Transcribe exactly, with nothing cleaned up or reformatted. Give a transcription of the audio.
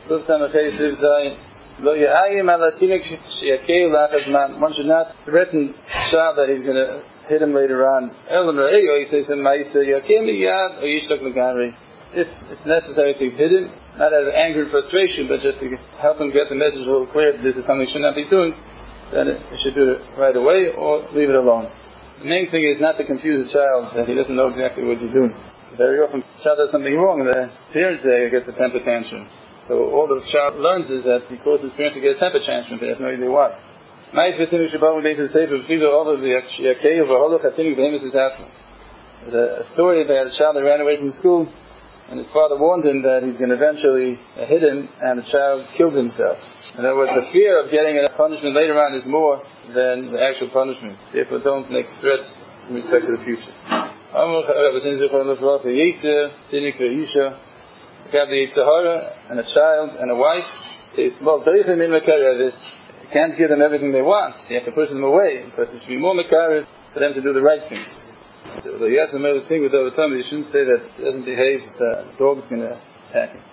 One should not threaten the child that he's going to hit him later on. If it's necessary to hit him, not out of anger and frustration, but just to help him get the message a little clear that this is something he should not be doing, then it should do it right away or leave it alone. The main thing is not to confuse a child that he doesn't know exactly what he's doing. Very often, the child does something wrong and the parent gets a temper tantrum. So all the child learns is that he causes his parents to get a temper tantrum, but he has no idea why. There's a story about a child that ran away from school, and his father warned him that he's going to eventually hit him, and the child killed himself. In other words, the fear of getting a punishment later on is more than the actual punishment. Therefore, don't make threats in respect to the future. You have the Yitzhahara and a child and a wife. You can't give them everything they want. So you have to push them away, because it should be more mekarev for them to do the right things. Although you have to know the thing with the Torah, you shouldn't say that if he doesn't behave, the dog is going to attack him.